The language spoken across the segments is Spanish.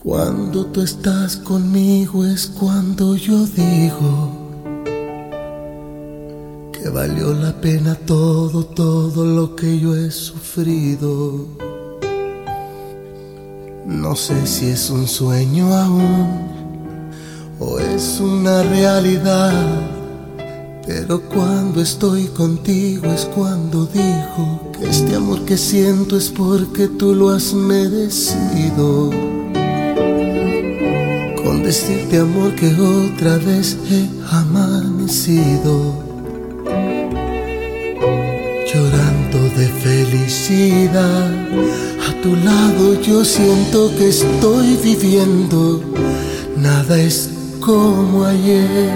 Cuando tú estás conmigo es cuando yo digo que valió la pena todo lo que yo he sufrido. No sé si es un sueño aún o es una realidad, pero cuando estoy contigo es cuando digo que este amor que siento es porque tú lo has merecido. Con decirte, amor, que otra vez he amanecido llorando de felicidad. A tu lado yo siento que estoy viviendo, nada es como ayer.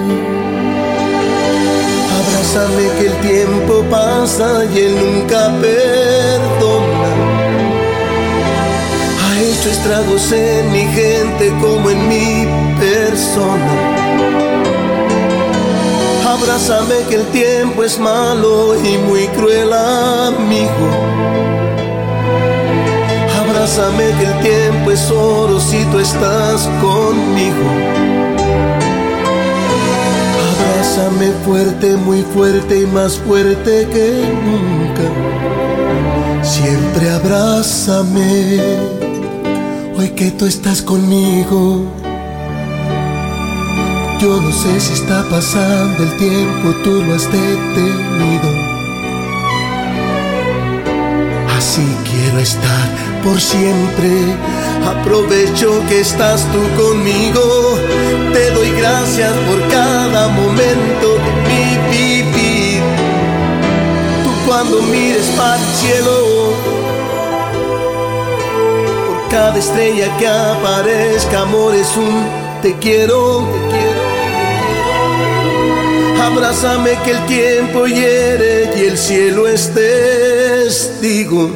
Abrázame que el tiempo pasa y él nunca perdona. Ha hecho estragos en mi gente como en mi persona. Abrázame que el tiempo es malo y muy cruel, amigo. Abrázame que el tiempo es oro si tú estás conmigo. Abrázame fuerte, muy fuerte y más fuerte que nunca. Siempre abrázame, hoy que tú estás conmigo. Yo no sé si está pasando el tiempo, tú lo has detenido. Así quiero estar por siempre. Aprovecho que estás tú conmigo. Te doy gracias por cada momento de mi vivir. Tú cuando mires para el cielo, por cada estrella que aparezca, amor, es un te quiero, te quiero. Abrázame que el tiempo hiere y el cielo es testigo.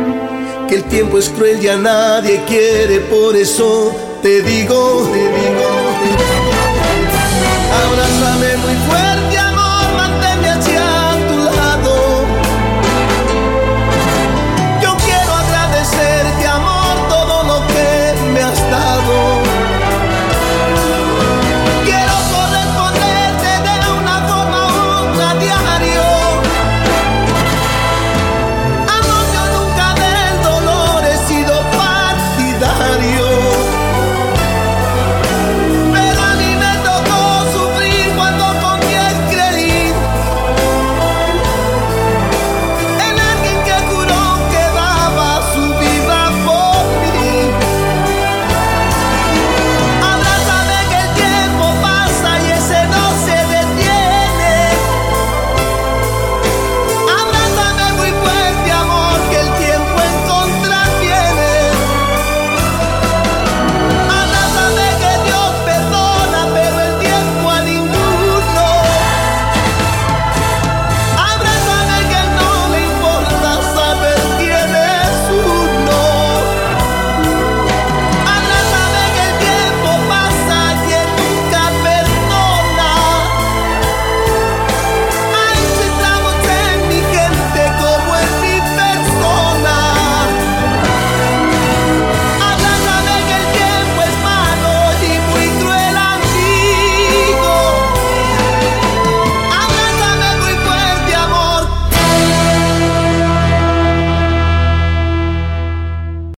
Que el tiempo es cruel y a nadie quiere, por eso te digo, te digo.